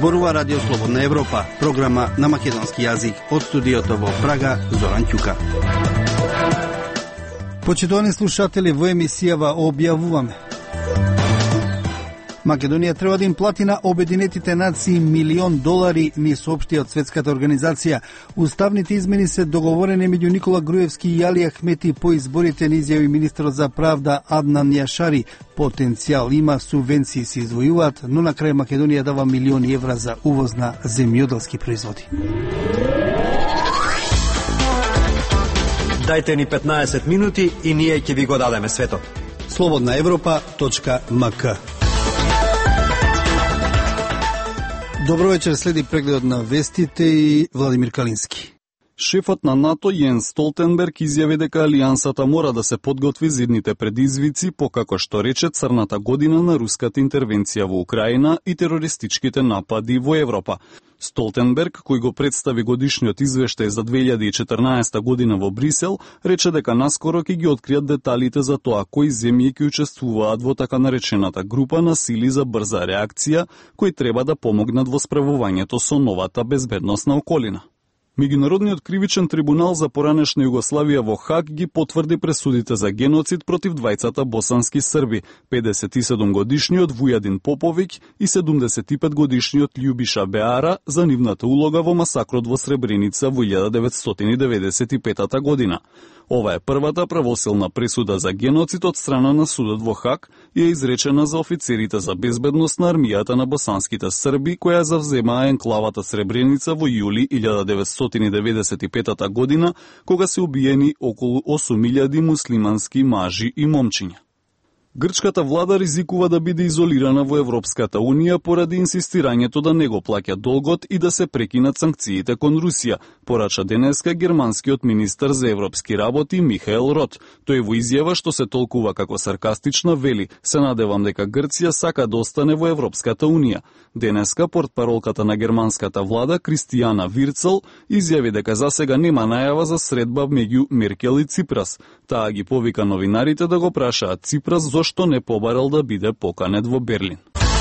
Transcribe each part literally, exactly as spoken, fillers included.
Зборува Радио Слободна Европа, програма на македонски јазик од студиото во Прага, Зоран Ќука. Почитувани слушатели, во емисијава објавуваме: Македонија треба да им плати на Обединетите нации милион долари, ни соопшти од Светската организација. Уставните измени се договорени меѓу Никола Груевски и Али Ахмети по изборите, ни изјави министерот за правда Аднан Јашари. Потенцијал има, субвенции се извојуваат, но на крај Македонија дава милиони евра за увоз на земјоделски производи. Дајте ни петнаесет минути и ние ќе ви го дадеме светот. слободна европа точка ем ка. Добро вечер, следи прегледот на вестите и Владимир Калински. Шефот на НАТО Јенс Столтенберг изјави дека алијансата мора да се подготви за идните предизвици, покако што рече црната година на руската интервенција во Украина и терористичките напади во Европа. Столтенберг, кој го представи годишниот извештај за две илјади и четрнаесета година во Брисел, рече дека наскоро ќе ги откријат деталите за тоа кои земји ќе учествуваат во така наречената група на сили за брза реакција, кои треба да помогнат во справувањето со новата безбедносна околина. Меѓународниот кривичен трибунал за поранешна Југославија во Хаг ги потврди пресудите за геноцид против двајцата босански срби, педесет и седум годишниот Вујадин Поповиќ и седумдесет и пет годишниот Љубиша Беара за нивната улога во масакрот во Сребреница во илјада деветстотини деветдесет и петата година. Ова е првата правосилна пресуда за геноцид од страна на судот во Хаг и е изречена за офицерите за безбедност на армијата на босанските срби, која завземаа енклавата Сребреница во јули илјада деветстотини деветдесет и петата година, кога се убиени околу осум илјади муслимански мажи и момчиња. Грчката влада ризикува да биде изолирана во Европската Унија поради инсистирањето да не го плаќа долгот и да се прекинат санкциите кон Русија, порача денеска германскиот министер за европски работи Михаел Рот. Тој во изјава што се толкува како саркастична вели: "Се надевам дека Грција сака да остане во Европската Унија." Денеска портпаролката на германската влада Кристијана Вирцел изјави дека засега нема најава за средба меѓу Меркел и Ципрас. Таа ги повика новинарите да го прашаат Ципрас зошто не побарал да биде поканет во Берлин.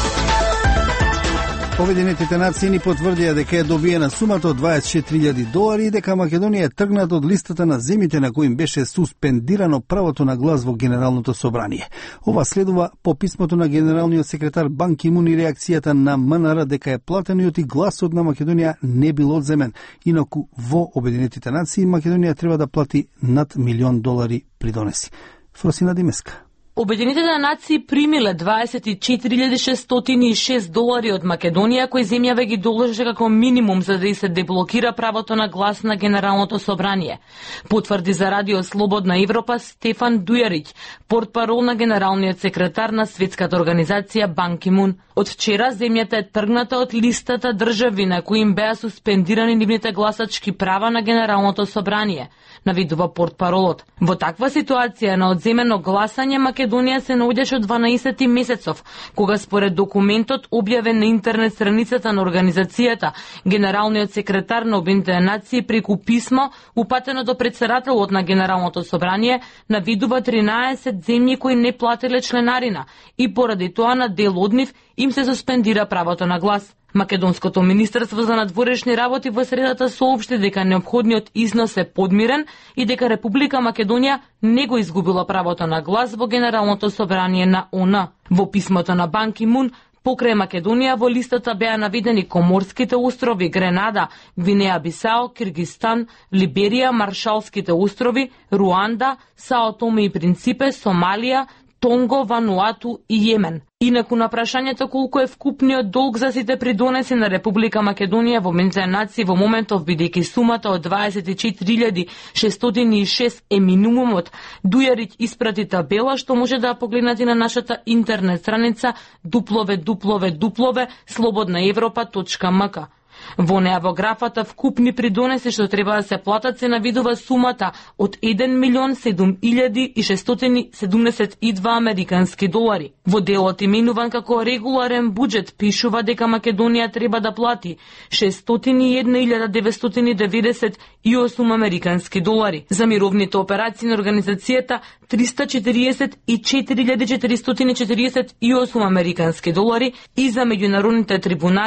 Обединетите нации ни потврдија дека е добиена сумата од дваесет и четири илјади долари и дека Македонија е тргната од листата на земите на кои им беше суспендирано правото на глас во Генералното собрание. Ова следува по писмото на генералниот секретар Бан Ки Мун и реакцијата на М Н Р дека е платениот и гласот на Македонија не бил одземен. Инаку во Обединетите нации Македонија треба да плати над милион долари придонеси. Фросина Димеска. Обединетите нации примиле дваесет и четири илјади шестстотини и шест долари од Македонија, кои земјава ги доложи како минимум за да и се деблокира правото на глас на Генералното собрание. Потврди за Радио Слободна Европа Стефан Дујариќ, портпарол на генералниот секретар на Светската организација Бан Ки Мун. Од вчера земјата е тргната од листата држави на кои им беа суспендирани нивните гласачки права на Генералното собрание, навидува портпаролот. Во таква ситуација на одземено гласање Македонија се наоѓаше од дванаесети месецов, кога според документот објавен на интернет страницата на организацијата, генералниот секретар на Обединетите нации преку писмо упатено до претседателот на Генералното собрание навидува тринаесет земји кои не платиле членарина и поради тоа на дел од нив им се суспендира правото на глас. Македонското министерство за надворешни работи во средата соопшти дека неопходниот износ е подмирен и дека Република Македонија не го изгубила правото на глас во Генералното собрание на О Н. Во писмото на Бан Ки Мун, покрај Македонија во листата беа наведени Коморските острови, Гренада, Гвинеја Бисао, Киргистан, Либерија, Маршалските острови, Руанда, Сао Томе и Принципе, Сомалија, Тонго, Вануату и Јемен. Инаку на прашањето колку е вкупниот долг за сите придонеси на Република Македонија во Обединетите нации во моментов, бидејќи сумата од дваесет и четири илјади шестстотини и шест е минимумот, Дујариќ испрати табела што може да погледнете на нашата интернет страница дабл ю дабл ю дабл ю точка слободна европа точка ем ка. Во неа во графата вкупни придонеси што треба да се платат се навидува сумата од еден милион седум илјади и шестстотини седумдесет и два американски долари. Во делот именуван како регуларен буџет пишува дека Македонија треба да плати шестстотини и една илјада деветстотини деветдесет и осум американски долари. За мировните операции на организацијата триста четириесет и четири илјади четиристотини четириесет и осум американски долари и за меѓународните трибунали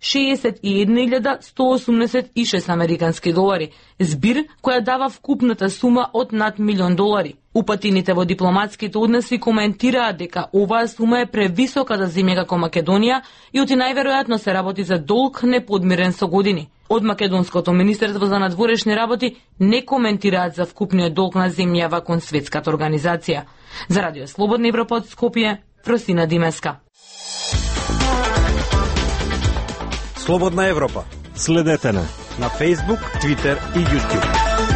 шеесет и една илјада сто осумдесет и шест американски долари, збир која дава вкупната сума од над милион долари. Упатините во дипломатските односи коментираат дека оваа сума е превисока за земја како Македонија и оти најверојатно се работи за долг неподмирен со години. Од Македонското министерство за надворешни работи не коментираат за вкупниот долг на земјава кон светската организација. За Радио Слободна Европа од Скопје, Просина Димеска. Слободна Европа. Следете на на Facebook, Twitter и YouTube.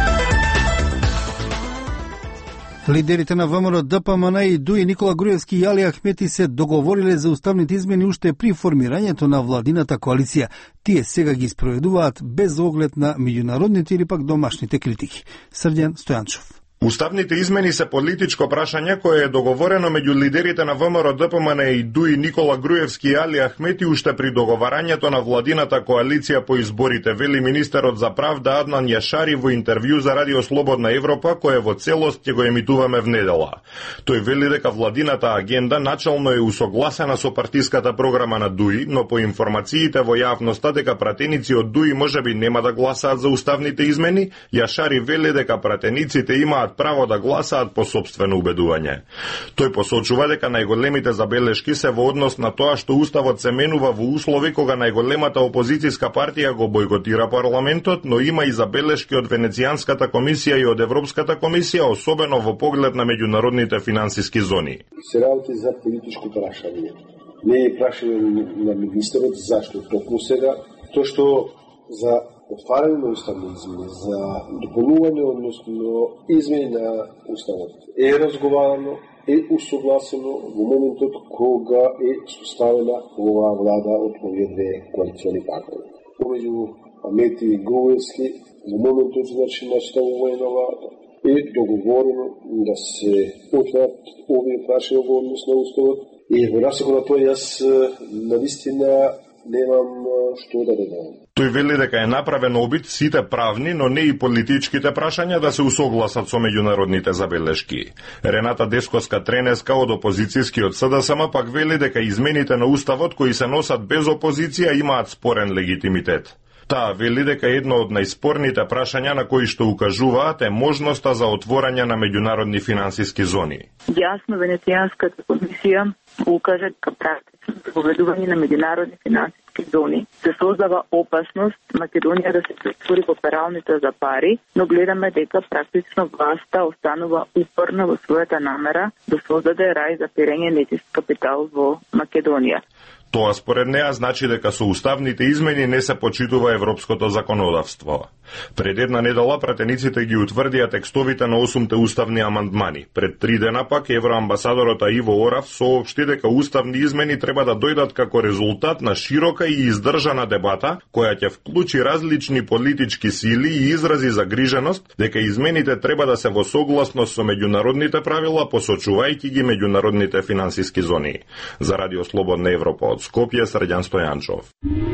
Лидерите на ВМРО, ДПМН и ДУИ Никола Груевски и Али Ахмети се договориле за уставните измени уште при формирањето на владината коалиција. Тие сега ги спроведуваат без оглед на меѓународните или пак домашните критики. Срđan Стојанчов. Уставните измени се политичко прашање кое е договорено меѓу лидерите на ВМРО, ДПМН и ДУИ Никола Груевски и Али Ахмети уште при договарањето на владината коалиција по изборите, вели министерот за правда Аднан Јашари во интервју за Радио Слободна Европа, кое во целост ќе го емитуваме внедела. Тој вели дека владината агенда начално е усогласена со партиската програма на ДУИ, но по информациите во јавноста дека пратеници од ДУИ можеби нема да гласаат за уставните измени, Јашари вели дека пратениците имаат право да гласаат по сопствено убедување. Тој посочува дека најголемите забелешки се во однос на тоа што уставот се менува во услови кога најголемата опозицијска партија го бойкотира парламентот, но има и забелешки од Венецијанската комисија и од Европската комисија, особено во поглед на меѓународните финансиски зони. Се работи за политичко прашање. Не е прашање на министерот зашто токму сега, тоа што за отварање на уставни измени, за дополнување, односно измени на уставот е разговарано, е усогласено во моментот кога е составена оваа влада од овие две коалициони партнери. Помеѓу Ахмети и Груевски во моментот значи наставување влада е договорено да се отворат овие прашања во однос на уставот и во насока на тоа јас навистина немам што да додам. Тој вели дека е направен обид сите правни, но не и политичките прашања да се усогласат со меѓународните забелешки. Рената Дескоска Тренеска од опозицијскиот СДСМ пак вели дека измените на уставот кои се носат без опозиција имаат спорен легитимитет. Таа вели дека едно од најспорните прашања на кои што укажуваат е можноста за отворање на меѓународни финансиски зони. Јасно Венецијанската комисија укажа дека практично поведување на меѓународни финансиски зони се создава опасност Македонија да се претвори во пералница за пари, но гледаме дека практично власта останува упорна во својата намера да создаде рај за перење нечист капитал во Македонија. Тоа според неа значи дека со уставните измени не се почитува европското законодавство. Пред една недела пратениците ги утврдија текстовите на осумте уставни амандмани. Пред три дена пак евроамбасадорот Иво Орав соопшти дека уставни измени треба да дојдат како резултат на широка и издржана дебата, која ќе вклучи различни политички сили и изрази загриженост дека измените треба да се во согласност со меѓународните правила, посочувајќи ги меѓународните финансиски зони. За Радио Слободна Европа од Скопје, Срđan Стојанчов.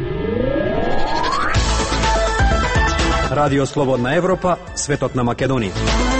Радио Слободна Европа, светот на Македонија.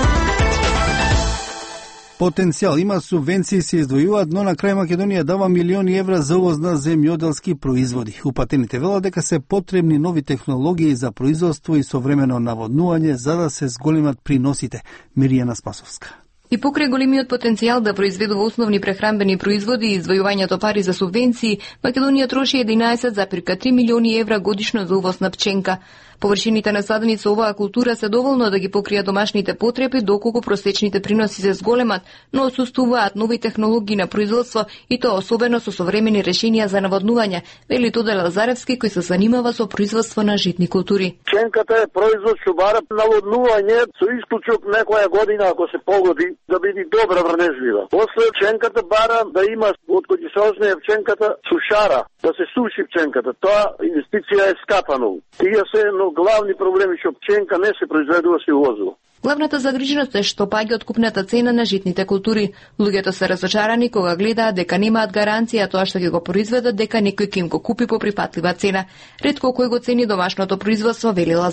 Потенцијал има, субвенции се издвојуваат, но на крај Македонија дава милиони евра за увоз на земјоделски производи. Упатените велат дека се потребни нови технологии за производство и современо наводнување за да се зголемат приносите. Миријана Спасовска. И покрај големиот потенцијал да произведува основни прехранбени производи и издвојувањето пари за субвенции, Македонија троши единаесет зарез три милиони евра годишно за увоз на пченка. Површините насадени со оваа култура се доволно да ги покријат домашните потреби, доколку просечните приноси се зголемат, но отсуствуваат нови технологии на производство и тоа особено со современи решенија за наводнување, вели Тоде Лазаревски, кој се занимава со производство на житни култури. Пченката е производ што бара наводнување со исклучок некоја година ако се погоди да биде добра врнежлива. После пченката бара да има од кој се озне пченката сушара, да се суши пченката. Тоа инвестиција е скапано. Тие се но главни проблеми што пченка не се произведува, се увозува. Главната загриженост е што паѓа откупната цена на житните култури. Луѓето се разочарани кога гледаат дека немаат гаранција тоа што ќе го произведат дека некој ќе им го купи по прифатлива цена. Ретко кој го цени домашното производство, вели Лазаров.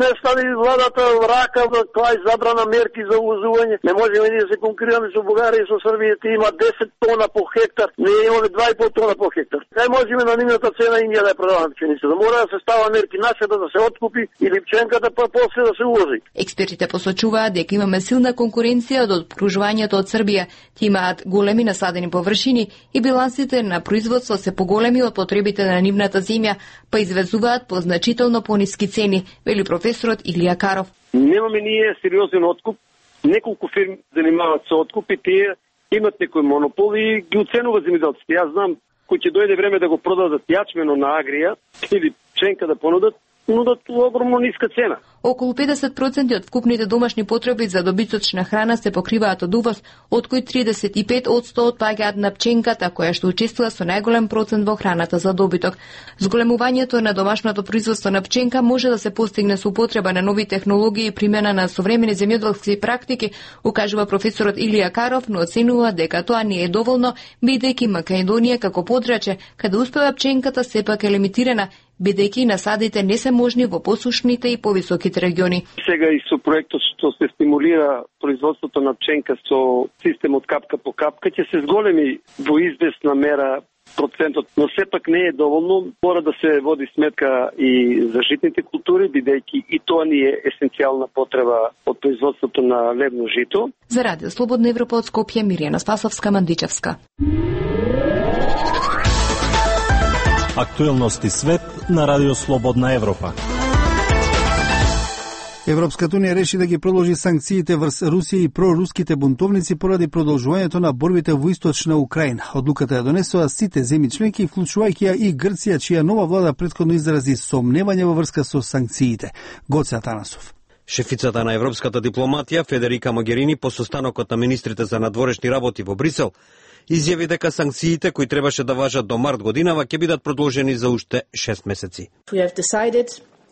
Не стави владата рака за клај забрана мерки за увозување. Не можеме ние да се конкурираме со Бугарија и со Србија, те има десет тона по хектар, ние имаме два и пол тона по хектар. Кај можеме на нивната цена Индија да ја продаваме пшеницата? Мора да се става мерки нашата да се откупи или пченката па после да се увози. Експертите посочуваат дека имаме силна конкуренција од обкружувањето од Србија. Ти имаат големи насадени површини и билансите на производство се поголеми од потребите на нивната земја, па извезуваат по значително пониски цени, вели професорот Илија Каров. Немаме ние сериозен откуп. Неколку фирми занимаваат со откуп и тие имат некој монопол и ги оценува земјоделците. Јас знам кој ќе дојде време да го продадат јачмено на Агрија или пченка да понудат, нудат огромно ниска цена. Околу педесет проценти од вкупните домашни потреби за добиточна храна се покриваат од увоз, од кои тридесет и пет одсто отпаѓаат на пченката, која што учествува со најголем процент во храната за добиток. Зголемувањето на домашното производство на пченка може да се постигне со употреба на нови технологии и примена на современи земјоделски практики, укажува професорот Илија Каров, но оценува дека тоа не е доволно, бидејќи Македонија како подрачје, каде успева пченката сепак е лимитирана, бидејќи насадите не се можни во посушните и повисоките региони. Сега и со проектот што се стимулира производството на пченка со системот капка по капка ќе се зголеми во известна мера процентот, но сепак не е доволно. Мора да се води сметка и за житните култури, бидејќи и тоа ни е есенцијална потреба од производството на левно жито. За Радио Слободна Европа од Скопје, Миријана Спасовска, Мандичевска. Актуелности свет на Радио Слободна Европа. Европската унија реши да ги продолжи санкциите врз Русија и проруските бунтовници поради продолжувањето на борбите во источна Украина. Одлуката ја донесоа сите земји членки, вклучувајќи ја и Грција, чија нова влада претходно изрази сомневање во врска со санкциите. Гоце Атанасов. Шефицата на европската дипломатија Федерика Могерини по состанокот на министрите за надворешни работи во Брисел изјави дека санкциите кои требаше да важат до март годинава ќе бидат продолжени за уште шест месеци. We have decided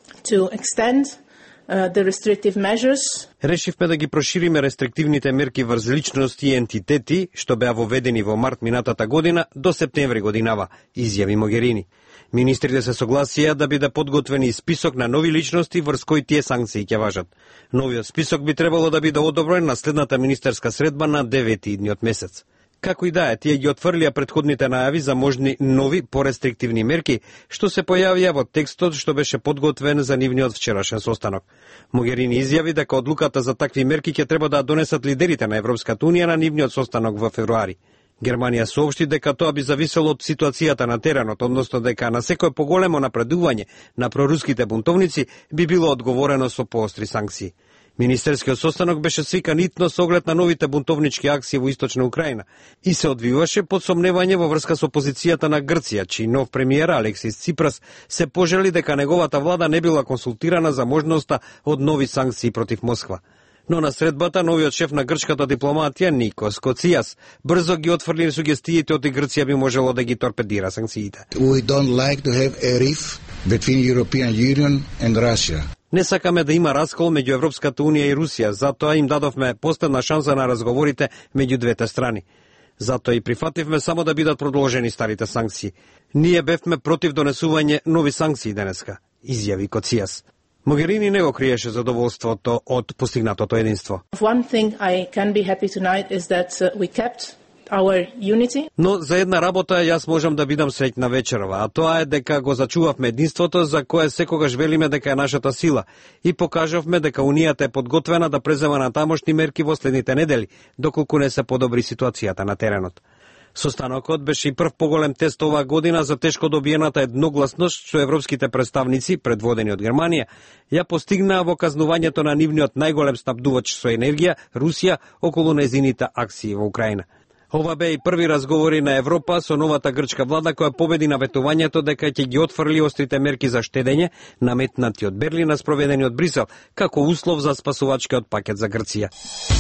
to extend uh, the restrictive measures. Решивме да ги прошириме рестриктивните мерки врз личности и ентитети што беа воведени во март минатата година до септември годинава, изјави Могерини. Министрите се согласија да биде подготвен и список на нови личности врз кои тие санкции ќе важат. Новиот список би требало да биде одобрен на следната министерска средба на девети идниот месец. Како и да е, тие ги отфрлија претходните најави за можни нови порестриктивни мерки, што се појавија во текстот што беше подготвен за нивниот вчерашен состанок. Могерини изјави дека одлуката за такви мерки ќе треба да донесат лидерите на Европската унија на нивниот состанок во февруари. Германија соопшти дека тоа би зависело од ситуацијата на теренот, односно дека на секое поголемо напредување на проруските бунтовници би било одговорено со поостри санкции. Министерскиот состанок беше свикан итно со оглед на новите бунтовнички акции во источна Украина и се одвиваше под сомневање во врска со позицијата на Грција, чиј нов премиер Алексис Ципрас се пожели дека неговата влада не била консултирана за можноста од нови санкции против Москва. Но на средбата новиот шеф на грчката дипломатија Никос Коцијас брзо ги отфрли сугестиите од Грција би можело да ги торпедира санкциите. We don't like to have a rift between European Union and Russia. Не сакаме да има раскол меѓу Европската унија и Русија, затоа им дадовме последна шанса на разговорите меѓу двете страни. Затоа и прифативме само да бидат продолжени старите санкции. Ние бевме против донесување нови санкции денеска, изјави Коцијас. Могерини не го криеше задоволството од постигнатото единство. One thing I can be happy tonight is that we kept our unity. Но за една работа јас можам да бидам среќна вечерва, а тоа е дека го зачувавме единството за кое секогаш велиме дека е нашата сила и покажавме дека Унијата е подготвена да презема на тамошни мерки во следните недели, доколку не се подобри ситуацијата на теренот. Состанокот беше и прв поголем тест оваа година за тешко добиената едногласност што европските представници, предводени од Германија, ја постигнаа во казнувањето на нивниот најголем снабдувач со енергија, Русија, околу незините акции во Украина. Ова бе и први разговори на Европа со новата грчка влада која победи на ветувањето дека ќе ги отфрли острите мерки за штедење, наметнати од Берлин, а спроведени од Брисел, како услов за спасувачкиот пакет за Грција.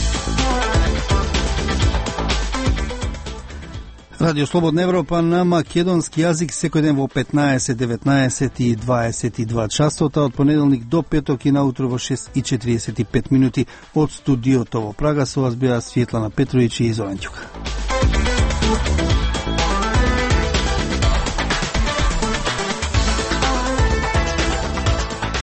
Радио Слободна Европа на македонски јазик секој ден во петнаесет, деветнаесет и дваесет и два часота, од понеделник до петок и наутро во шест и четириесет и пет минути. Од студиото во Прага со вас беа Светлана Петровиќ и Зоран Ќука.